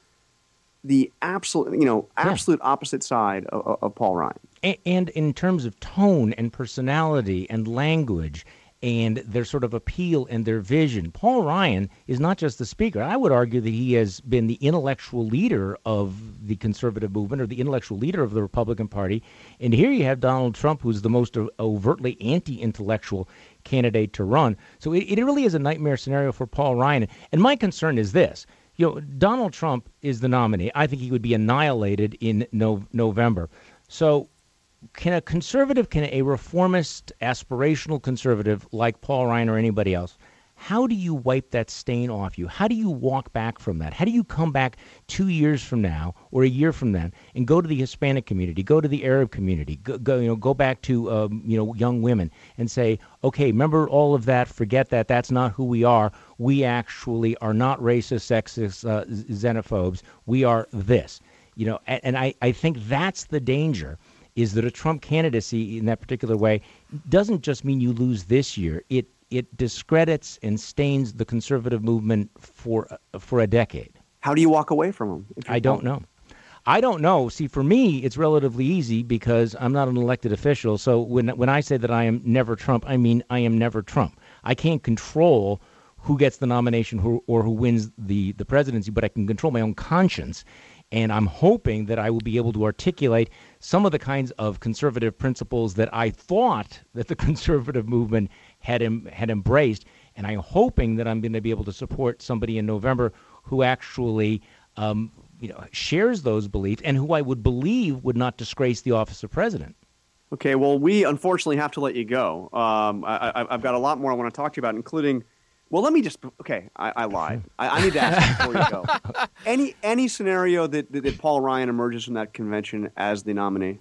the absolute, you know, absolute yeah. opposite side of, of Paul Ryan. And, and in terms of tone and personality and language and their sort of appeal and their vision, Paul Ryan is not just the speaker. I would argue that he has been the intellectual leader of the conservative movement, or the intellectual leader of the Republican Party. And here you have Donald Trump, who's the most overtly anti-intellectual candidate to run. So it, it really is a nightmare scenario for Paul Ryan. And my concern is this. You know, Donald Trump is the nominee. I think he would be annihilated in no, November. So can a conservative, can a reformist, aspirational conservative like Paul Ryan or anybody else, how do you wipe that stain off you? How do you walk back from that? How do you come back two years from now or a year from then and go to the Hispanic community, go to the Arab community, go, go you know, go back to um, you know, young women and say, okay, remember all of that, forget that, that's not who we are. We actually are not racist, sexist, uh, xenophobes. We are this. You know, and, and I, I think that's the danger, is that a Trump candidacy in that particular way doesn't just mean you lose this year. It it discredits and stains the conservative movement for uh, for a decade. How do you walk away from him? I don't know. I don't know. See, for me, it's relatively easy because I'm not an elected official. So when when I say that I am never Trump, I mean I am never Trump. I can't control who gets the nomination who, or who wins the, the presidency, but I can control my own conscience. And I'm hoping that I will be able to articulate some of the kinds of conservative principles that I thought that the conservative movement had em- had embraced. And I'm hoping that I'm going to be able to support somebody in November who actually um, you know, shares those beliefs and who I would believe would not disgrace the office of president. Okay, well, we unfortunately have to let you go. Um, I, I, I've got a lot more I want to talk to you about, including... Well, let me just – okay, I, I lied. I, I need to ask you before you go. Any any scenario that, that, that Paul Ryan emerges from that convention as the nominee?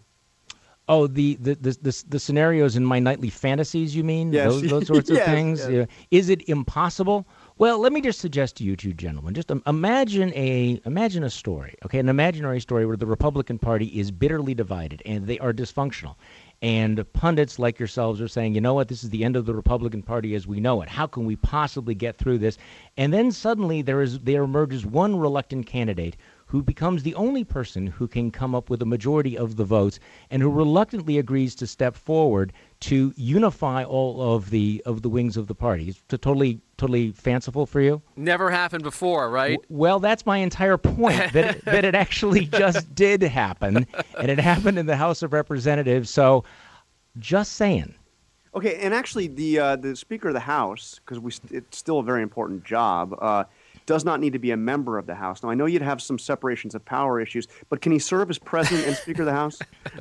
Oh, the the, the, the, the scenarios in my nightly fantasies, you mean? Yes. Those, those sorts of yes, things? Yes. Yeah. Is it impossible? Well, let me just suggest to you two gentlemen, just um, imagine a imagine a story, okay, an imaginary story where the Republican Party is bitterly divided and they are dysfunctional. And pundits like yourselves are saying, you know what, this is the end of the Republican Party as we know it. How can we possibly get through this? And then suddenly there is there emerges one reluctant candidate who becomes the only person who can come up with a majority of the votes and who reluctantly agrees to step forward to unify all of the of the wings of the party. It's totally, totally fanciful for you? Never happened before, right? W- well, that's my entire point, that, it, that it actually just did happen, and it happened in the House of Representatives. So just saying. Okay, and actually the uh, the Speaker of the House, because we st- it's still a very important job, uh, does not need to be a member of the House. Now, I know you'd have some separations of power issues, but can he serve as President and Speaker of the House?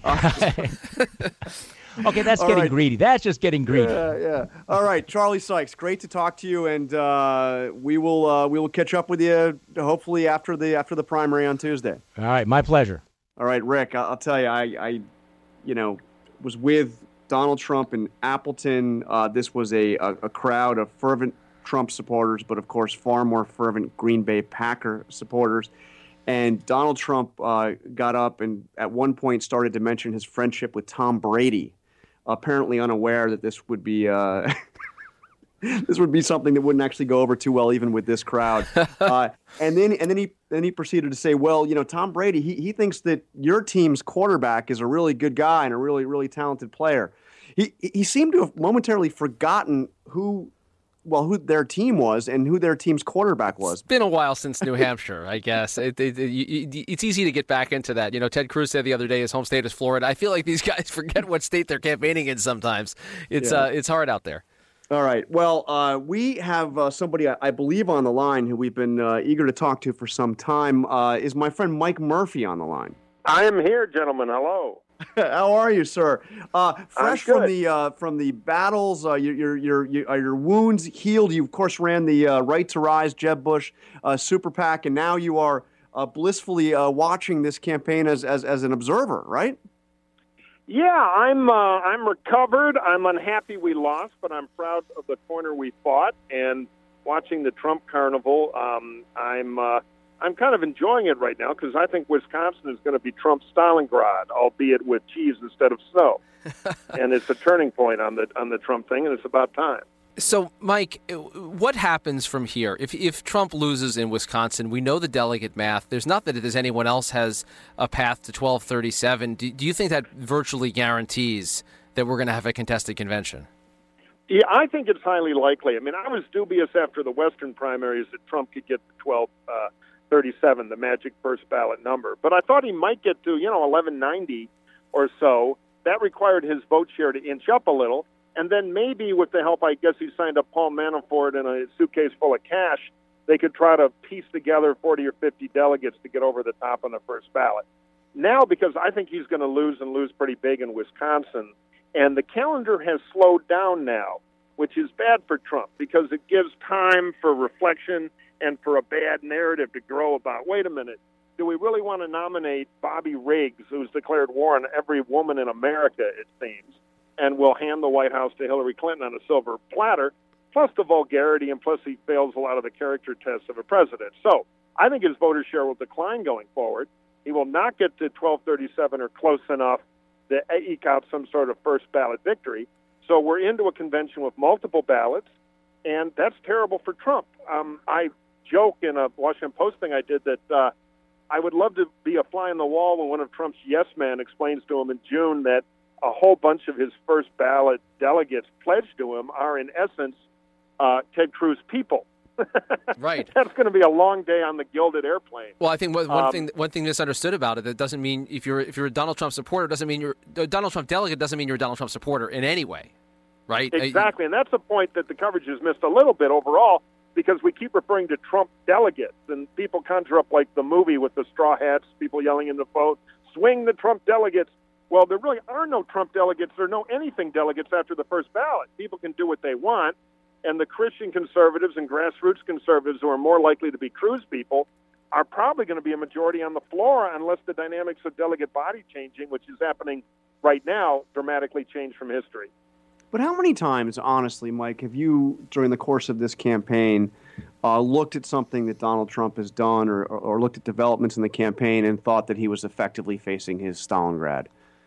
Uh, Okay, that's All getting right. greedy. That's just getting greedy. Yeah, yeah. All right, Charlie Sykes, great to talk to you, and uh, we will uh, we will catch up with you hopefully after the after the primary on Tuesday. All right, my pleasure. All right, Rick, I'll tell you, I, I you know, was with Donald Trump in Appleton. Uh, this was a, a, a crowd of fervent Trump supporters, but of course far more fervent Green Bay Packer supporters. And Donald Trump uh, got up and at one point started to mention his friendship with Tom Brady, apparently unaware that this would be uh, this would be something that wouldn't actually go over too well even with this crowd. Uh, and then and then he then he proceeded to say, well, you know, Tom Brady, he he thinks that your team's quarterback is a really good guy and a really really talented player. He he seemed to have momentarily forgotten who well, who their team was and who their team's quarterback was. It's been a while since New Hampshire, I guess. It, it, it, it's easy to get back into that. You know, Ted Cruz said the other day his home state is Florida. I feel like these guys forget what state they're campaigning in sometimes. It's yeah. uh, it's hard out there. All right. Well, uh, we have uh, somebody, I believe, on the line who we've been uh, eager to talk to for some time. Uh, is my friend Mike Murphy on the line? I am here, gentlemen. Hello. How are you, sir? Uh, fresh from the uh, from the battles, uh, your your your your, uh, your wounds healed. You of course ran the uh, Right to Rise, Jeb Bush uh, Super PAC, and now you are uh, blissfully uh, watching this campaign as, as as an observer, right? Yeah, I'm uh, I'm recovered. I'm unhappy we lost, but I'm proud of the corner we fought. And watching the Trump carnival, um, I'm. Uh, I'm kind of enjoying it right now because I think Wisconsin is going to be Trump's Stalingrad, albeit with cheese instead of snow. And it's a turning point on the on the Trump thing, and it's about time. So, Mike, what happens from here? If if Trump loses in Wisconsin, we know the delegate math. There's not that there's anyone else has a path to twelve thirty-seven. Do, do you think that virtually guarantees that we're going to have a contested convention? Yeah, I think it's highly likely. I mean, I was dubious after the Western primaries that Trump could get to twelve thirty-seven, the magic first ballot number. But I thought he might get to, you know, eleven ninety or so. That required his vote share to inch up a little. And then maybe with the help, I guess he signed up Paul Manafort in a suitcase full of cash, they could try to piece together forty or fifty delegates to get over the top on the first ballot. Now, because I think he's going to lose and lose pretty big in Wisconsin, and the calendar has slowed down now, which is bad for Trump because it gives time for reflection and for a bad narrative to grow about, wait a minute, do we really want to nominate Bobby Riggs, who's declared war on every woman in America, it seems, and will hand the White House to Hillary Clinton on a silver platter, plus the vulgarity, and plus he fails a lot of the character tests of a president. So I think his voter share will decline going forward. He will not get to twelve thirty-seven or close enough to eke out some sort of first ballot victory. So we're into a convention with multiple ballots, and that's terrible for Trump. Um, I joke in a Washington Post thing I did that uh, I would love to be a fly on the wall when one of Trump's yes men explains to him in June that a whole bunch of his first ballot delegates pledged to him are in essence uh, Ted Cruz people. Right. That's going to be a long day on the gilded airplane. Well, I think one, one um, thing one thing misunderstood about it, that doesn't mean if you're if you're a Donald Trump supporter, doesn't mean you're a Donald Trump delegate doesn't mean you're a Donald Trump supporter in any way, right? Exactly, and that's the point that the coverage has missed a little bit overall because we keep referring to Trump delegates, and people conjure up like the movie with the straw hats, people yelling in the vote, swing the Trump delegates. Well, there really are no Trump delegates. There are no anything delegates after the first ballot. People can do what they want. And the Christian conservatives and grassroots conservatives who are more likely to be Cruz people are probably going to be a majority on the floor unless the dynamics of delegate body changing, which is happening right now, dramatically change from history. But how many times, honestly, Mike, have you, during the course of this campaign, uh, looked at something that Donald Trump has done or, or, or looked at developments in the campaign and thought that he was effectively facing his Stalingrad?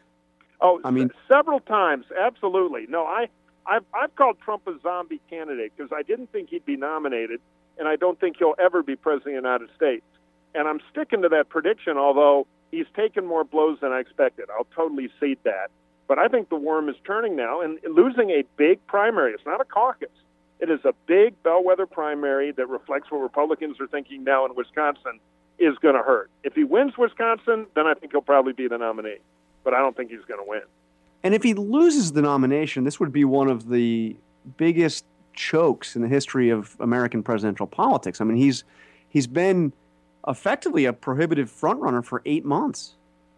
Oh, I mean, several times, absolutely. No, I, I've, I've called Trump a zombie candidate because I didn't think he'd be nominated, and I don't think he'll ever be president of the United States. And I'm sticking to that prediction, although he's taken more blows than I expected. I'll totally cede that. But I think the worm is turning now, and losing a big primary, it's not a caucus. It is a big bellwether primary that reflects what Republicans are thinking now in Wisconsin is going to hurt. If he wins Wisconsin, then I think he'll probably be the nominee. But I don't think he's going to win. And if he loses the nomination, this would be one of the biggest chokes in the history of American presidential politics. I mean, he's he's been effectively a prohibitive frontrunner for eight months.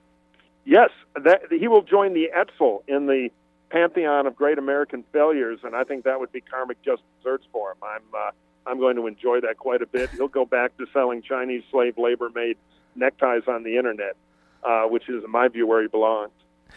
Yes, that, he will join the Etzel in the pantheon of great American failures, and I think that would be karmic just desserts for him. I'm uh, I'm going to enjoy that quite a bit. He'll go back to selling Chinese slave labor-made neckties on the internet, uh, which is, in my view, where he belongs.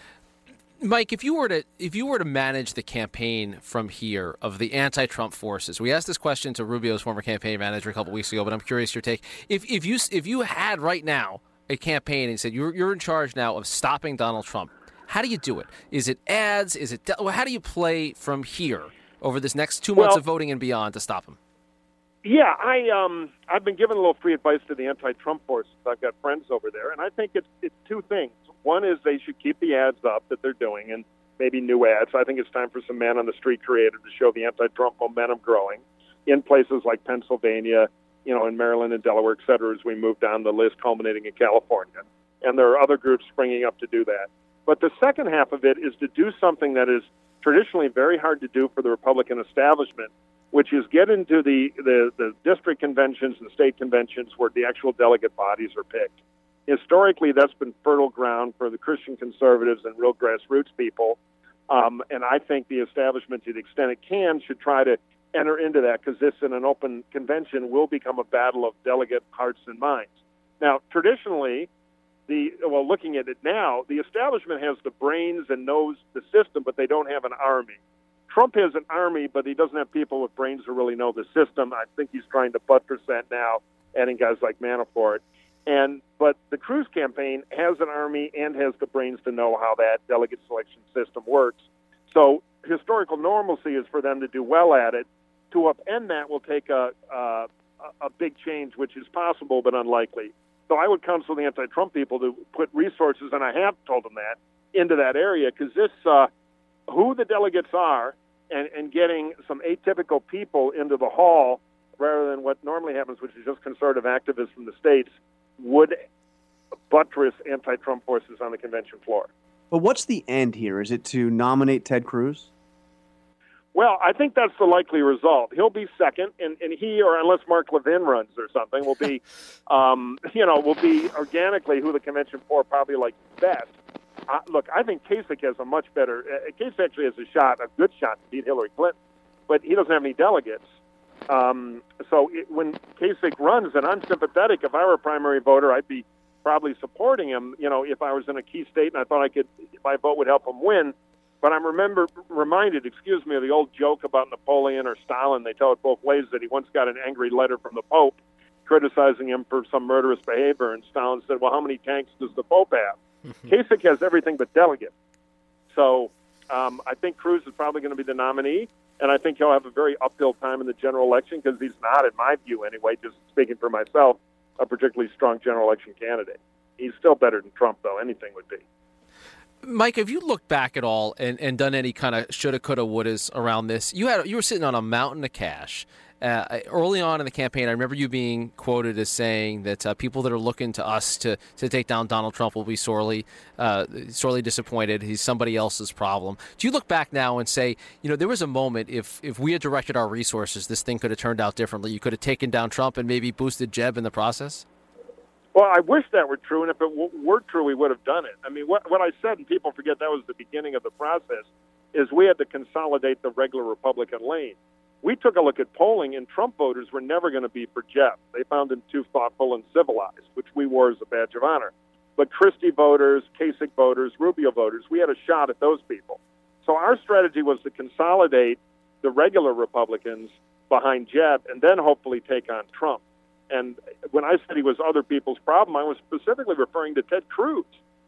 Mike, if you were to if you were to manage the campaign from here of the anti-Trump forces, we asked this question to Rubio's former campaign manager a couple weeks ago, but I'm curious your take. If if you if you had right now a campaign and said you're you're in charge now of stopping Donald Trump, how do you do it? Is it ads? Is it well, how do you play from here over this next two months well, of voting and beyond to stop him? Yeah, I um I've been giving a little free advice to the anti-Trump forces. I've got friends over there, and I think it's it's two things. One is they should keep the ads up that they're doing, and maybe new ads. I think it's time for some man-on-the-street creative to show the anti-Trump momentum growing in places like Pennsylvania, you know, in Maryland and Delaware, et cetera, as we move down the list, culminating in California. And there are other groups springing up to do that. But the second half of it is to do something that is traditionally very hard to do for the Republican establishment, which is get into the, the, the district conventions and state conventions where the actual delegate bodies are picked. Historically, that's been fertile ground for the Christian conservatives and real grassroots people. Um, and I think the establishment, to the extent it can, should try to enter into that, because this, in an open convention, will become a battle of delegate hearts and minds. Now, traditionally, the well, looking at it now, the establishment has the brains and knows the system, but they don't have an army. Trump has an army, but he doesn't have people with brains who really know the system. I think he's trying to buttress that now, adding guys like Manafort. And but the Cruz campaign has an army and has the brains to know how that delegate selection system works. So historical normalcy is for them to do well at it. To upend that will take a, a a big change, which is possible but unlikely. So I would counsel the anti-Trump people to put resources, and I have told them that, into that area, because this, uh, who the delegates are, and, and getting some atypical people into the hall rather than what normally happens, which is just conservative activists from the states, would buttress anti-Trump forces on the convention floor. But what's the end here? Is it to nominate Ted Cruz? Well, I think that's the likely result. He'll be second, and, and he, or unless Mark Levin runs or something, will be, um, you know, will be organically who the convention floor probably likes best. Uh, look, I think Kasich has a much better. Uh, Kasich actually has a shot, a good shot to beat Hillary Clinton, but he doesn't have any delegates. Um, so it, when Kasich runs, and I'm sympathetic. If I were a primary voter, I'd be probably supporting him. You know, if I was in a key state and I thought I could, my vote would help him win. But I'm remember reminded, excuse me, of the old joke about Napoleon or Stalin. They tell it both ways, that he once got an angry letter from the Pope criticizing him for some murderous behavior, and Stalin said, "Well, how many tanks does the Pope have?" Kasich has everything but delegates. So um, I think Cruz is probably going to be the nominee, and I think he'll have a very uphill time in the general election, because he's not, in my view anyway, just speaking for myself, a particularly strong general election candidate. He's still better than Trump, though. Anything would be. Mike, have you looked back at all and, and done any kind of shoulda, coulda, wouldas around this? You had you were sitting on a mountain of cash. Uh, early on in the campaign, I remember you being quoted as saying that uh, people that are looking to us to, to take down Donald Trump will be sorely uh, sorely disappointed. He's somebody else's problem. Do you look back now and say, you know, there was a moment, if if we had directed our resources, this thing could have turned out differently? You could have taken down Trump and maybe boosted Jeb in the process? Well, I wish that were true, and if it w- were true, we would have done it. I mean, what, what I said, and people forget that was the beginning of the process, is we had to consolidate the regular Republican lane. We took a look at polling, and Trump voters were never going to be for Jeb. They found him too thoughtful and civilized, which we wore as a badge of honor. But Christie voters, Kasich voters, Rubio voters, we had a shot at those people. So our strategy was to consolidate the regular Republicans behind Jeb and then hopefully take on Trump. And when I said he was other people's problem, I was specifically referring to Ted Cruz,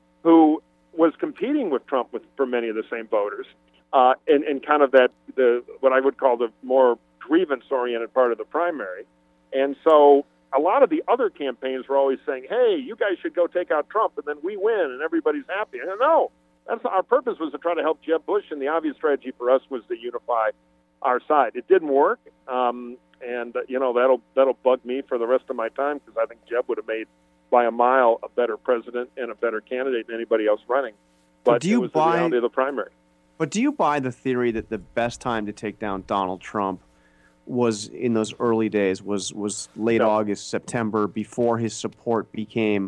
who was competing with Trump with, for many of the same voters, uh, in, in kind of that the what I would call the more grievance-oriented part of the primary. And so a lot of the other campaigns were always saying, "Hey, you guys should go take out Trump, and then we win, and everybody's happy." And no, that's our purpose was to try to help Jeb Bush, and the obvious strategy for us was to unify our side. It didn't work. Um, And, uh, you know, that'll that'll bug me for the rest of my time, because I think Jeb would have made, by a mile, a better president and a better candidate than anybody else running. But, but do you it was buy, the reality of the primary. But do you buy the theory that the best time to take down Donald Trump was in those early days, was, was late no. August, September, before his support became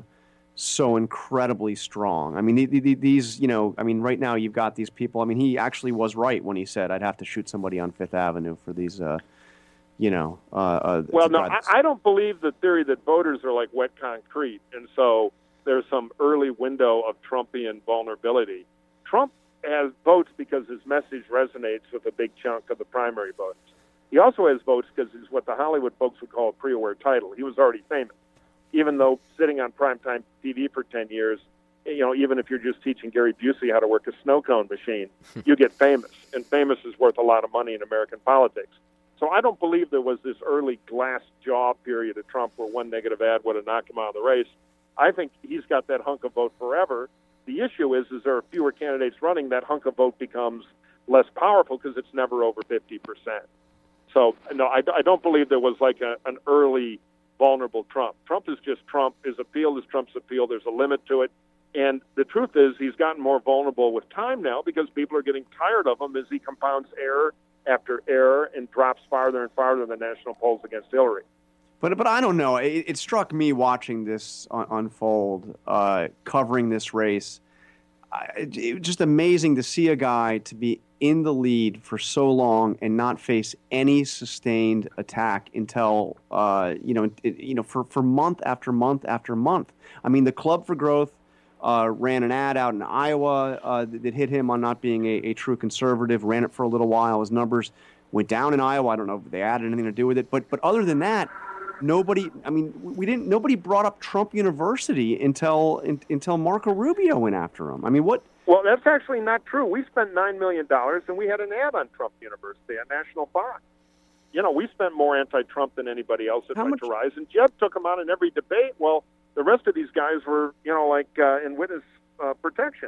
so incredibly strong? I mean, the, the, these, you know, I mean, right now you've got these people. I mean, he actually was right when he said, "I'd have to shoot somebody on Fifth Avenue for these uh You know, uh, uh, well, no, I, I don't believe the theory that voters are like wet concrete, and so there's some early window of Trumpian vulnerability. Trump has votes because his message resonates with a big chunk of the primary voters. He also has votes because he's what the Hollywood folks would call a pre-aware title. He was already famous, even though sitting on primetime T V for ten years, you know, even if you're just teaching Gary Busey how to work a snow cone machine, you get famous, and famous is worth a lot of money in American politics. So I don't believe there was this early glass jaw period of Trump where one negative ad would have knocked him out of the race. I think he's got that hunk of vote forever. The issue is, is there are fewer candidates running, that hunk of vote becomes less powerful because it's never over fifty percent. So, no, I, I don't believe there was like a, an early vulnerable Trump. Trump is just Trump. His appeal is Trump's appeal. There's a limit to it. And the truth is he's gotten more vulnerable with time now because people are getting tired of him as he compounds error after error and drops farther and farther in the national polls against Hillary. But but I don't know. It, it struck me watching this un- unfold, uh, covering this race. I, it, it was just amazing to see a guy to be in the lead for so long and not face any sustained attack until uh, you know it, you know for, for month after month after month. I mean, the Club for Growth uh, ran an ad out in Iowa uh, that, that hit him on not being a, a true conservative. Ran it for a little while. His numbers went down in Iowa. I don't know if they had anything to do with it, but but other than that. Nobody, I mean, we didn't. Nobody brought up Trump University until in, until Marco Rubio went after him. I mean, what? Well, that's actually not true. We spent nine million dollars, and we had an ad on Trump University on National Fox. You know, we spent more anti-Trump than anybody else at much? Horizon. Jeb took him on in every debate. Well, the rest of these guys were, you know, like uh, in witness uh, protection.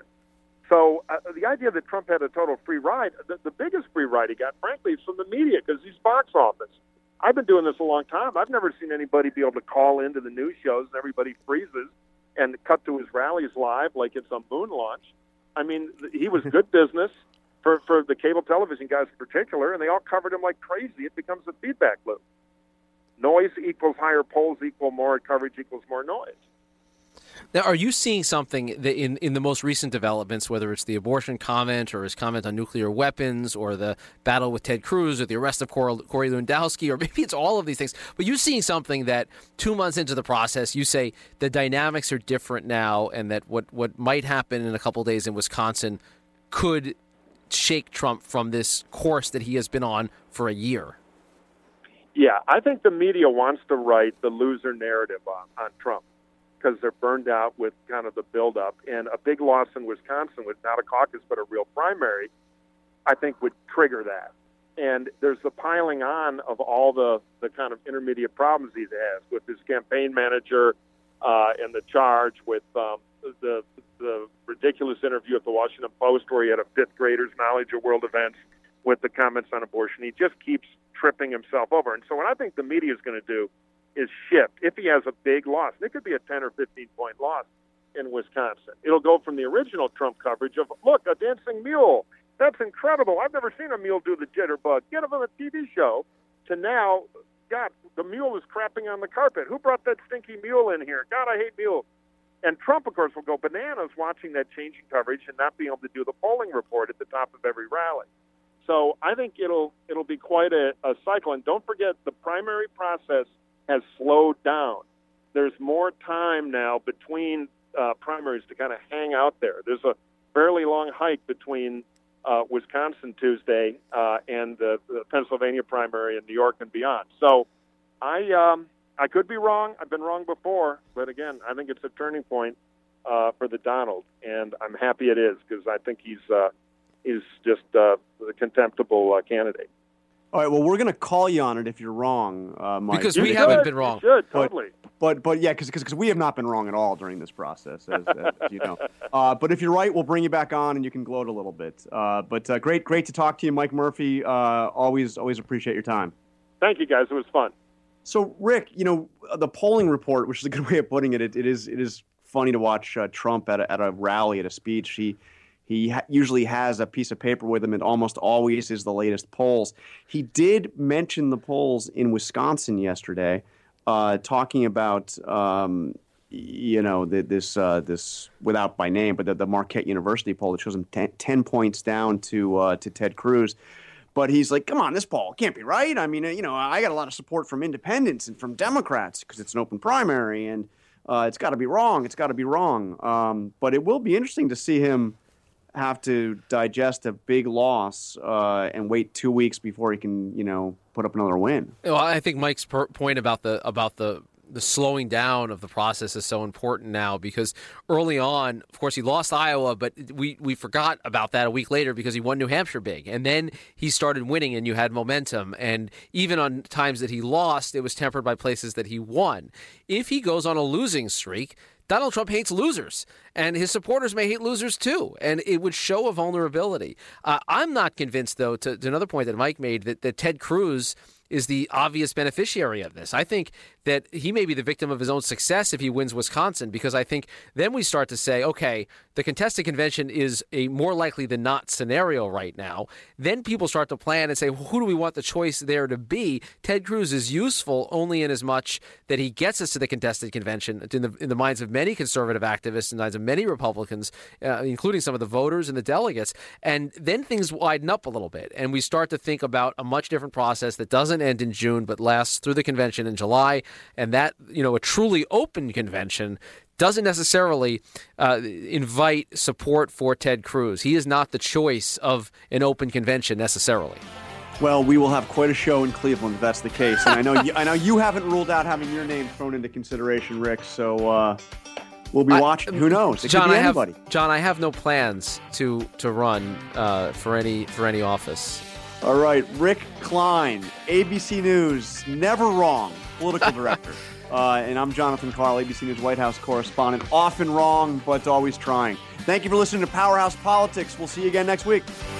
So uh, the idea that Trump had a total free ride, the, the biggest free ride he got, frankly, is from the media because he's box office. I've been doing this a long time. I've never seen anybody be able to call into the news shows and everybody freezes and cut to his rallies live like it's a moon launch. I mean, he was good business for, for the cable television guys in particular, and they all covered him like crazy. It becomes a feedback loop. Noise equals higher polls equal more coverage equals more noise. Now, are you seeing something that in, in the most recent developments, whether it's the abortion comment or his comment on nuclear weapons or the battle with Ted Cruz or the arrest of Corey, Corey Lewandowski, or maybe it's all of these things, but you're seeing something that two months into the process, you say the dynamics are different now and that what, what might happen in a couple of days in Wisconsin could shake Trump from this course that he has been on for a year? Yeah, I think the media wants to write the loser narrative on, on Trump, because they're burned out with kind of the buildup. And a big loss in Wisconsin with not a caucus but a real primary, I think would trigger that. And there's the piling on of all the, the kind of intermediate problems he has with his campaign manager uh, and the charge with um, the, the ridiculous interview at the Washington Post where he had a fifth grader's knowledge of world events with the comments on abortion. He just keeps tripping himself over. And so what I think the media is going to do is shift if he has a big loss. And it could be a ten or fifteen point loss in Wisconsin. It'll go from the original Trump coverage of, look, a dancing mule. That's incredible. I've never seen a mule do the jitterbug. Get him on a T V show. To now, God, the mule is crapping on the carpet. Who brought that stinky mule in here? God, I hate mules. And Trump, of course, will go bananas watching that changing coverage and not being able to do the polling report at the top of every rally. So I think it'll it'll be quite a, a cycle. And don't forget, the primary process has slowed down. There's more time now between uh, primaries to kind of hang out there. There's a fairly long hike between uh, Wisconsin Tuesday uh, and the, the Pennsylvania primary in New York and beyond. So I um, I could be wrong. I've been wrong before. But again, I think it's a turning point uh, for the Donald. And I'm happy it is because I think he's, uh, he's just uh, a contemptible uh, candidate. All right, well, we're going to call you on it if you're wrong, uh, Mike. Because You we should. haven't been wrong. You should, But- totally. But but yeah, because because we have not been wrong at all during this process, as, as you know. Uh, but if you're right, we'll bring you back on and you can gloat a little bit. Uh, but uh, great great to talk to you, Mike Murphy. Uh, always always appreciate your time. Thank you, guys. It was fun. So Rick, you know the polling report, which is a good way of putting it. It, it is it is funny to watch uh, Trump at a, at a rally, at a speech. He he ha- usually has a piece of paper with him, and almost always is the latest polls. He did mention the polls in Wisconsin yesterday. Uh, talking about, um, you know, the, this uh, this without by name, but the, the Marquette University poll that shows him ten, ten points down to uh, to Ted Cruz. But he's like, come on, this poll can't be right. I mean, you know, I got a lot of support from independents and from Democrats because it's an open primary, and uh, it's got to be wrong. It's got to be wrong. Um, but it will be interesting to see him have to digest a big loss uh, and wait two weeks before he can, you know, put up another win. Well, I think Mike's per- point about the about the the slowing down of the process is so important now because early on, of course, he lost Iowa, but we, we forgot about that a week later because he won New Hampshire big. And then he started winning and you had momentum. And even on times that he lost, it was tempered by places that he won. If he goes on a losing streak, Donald Trump hates losers, and his supporters may hate losers too, and it would show a vulnerability. Uh, I'm not convinced, though, to, to another point that Mike made, that, that Ted Cruz is the obvious beneficiary of this. I think that he may be the victim of his own success if he wins Wisconsin, because I think then we start to say, okay, the contested convention is a more likely than not scenario right now. Then people start to plan and say, well, who do we want the choice there to be? Ted Cruz is useful only in as much that he gets us to the contested convention in the, in the minds of many conservative activists, in the minds of many Republicans, uh, including some of the voters and the delegates. And then things widen up a little bit, and we start to think about a much different process that doesn't end in June but lasts through the convention in July. And that, you know, a truly open convention doesn't necessarily uh, invite support for Ted Cruz. He is not the choice of an open convention necessarily. Well, we will have quite a show in Cleveland if that's the case. And I know you, I know you haven't ruled out having your name thrown into consideration, Rick. So uh, we'll be watching. I, Who knows? It John, could be I have, anybody. John, I have no plans to to run uh, for any for any office. All right, Rick Klein, A B C News, never wrong, political director. Uh, and I'm Jonathan Karl, A B C News White House correspondent. Often wrong, but always trying. Thank you for listening to Powerhouse Politics. We'll see you again next week.